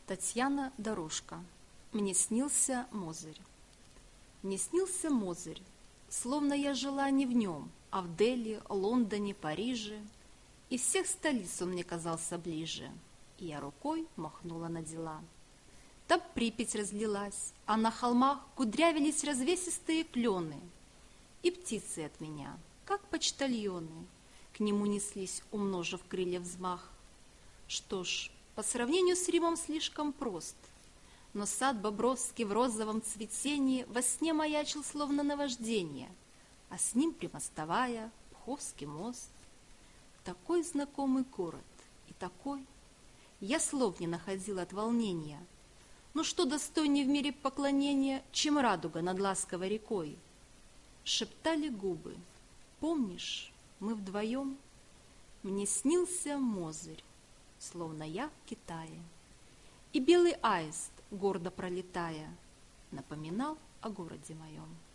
Татьяна Дорожко. Мне снился Мозырь. Мне снился Мозырь, словно я жила не в нем, а в Дели, Лондоне, Париже. Из всех столиц он мне казался ближе, и я рукой махнула на дела. Там Припять разлилась, а на холмах кудрявились развесистые клены. И птицы от меня, как почтальоны, к нему неслись, умножив крылья взмах. Что ж, по сравнению с Римом слишком прост, но сад Бобровский в розовом цветении во сне маячил словно наваждение, а с ним примостовая, Пховский мост. Такой знакомый город и такой. Я слов не находила от волнения. Ну что достойнее в мире поклонения, чем радуга над ласковой рекой? Шептали губы: помнишь, мы вдвоем? Мне снился Мозырь, словно я в Китае, и белый аист, гордо пролетая, напоминал о городе моем.